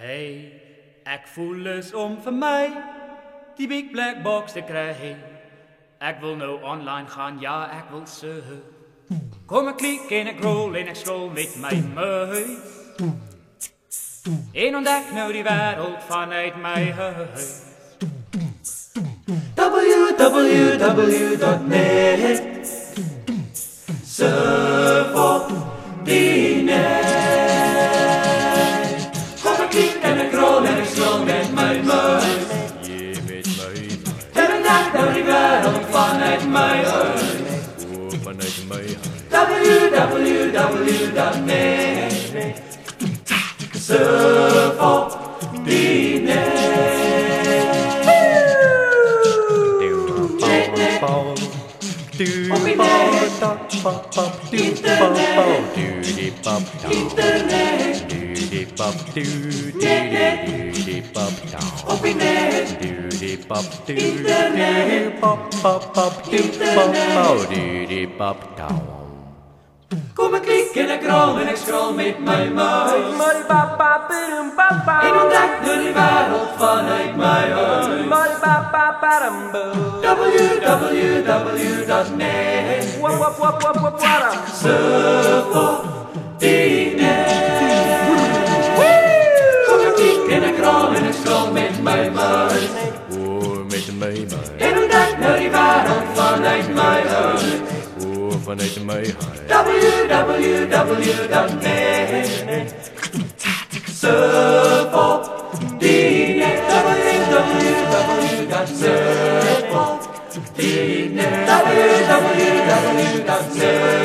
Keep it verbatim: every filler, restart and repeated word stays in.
Hey, ek voel is om vir my die big black box te kry. Ek wil nou online gaan, ja, ek wil surf. Kom ek klik en ek roll en ek scroll met my muis. En ontdek nou die wêreld vanuit my huis. w w w dot net Surf op die net. Kom ek klik en ek roll en ek scroll met my muis. Yeah, met my muis. En ontdek nou die wêreld vanuit my huis. Oh, vanuit my huis. w w w dot net Surf op die net. Kom ek klik en ek roll en ek scroll met my muis. En ontdek nou die wêreld vanuit my huis. w w w dot net Surf op die net. Kom ek klik en ek roll en ek scroll met my muis. Oh, met my muis. En ontdek nou die wêreld vanuit my huis. Oh, vanuit my huis. w w w dot net Surf op die net. w w w dot surf op die net. w w w dot surf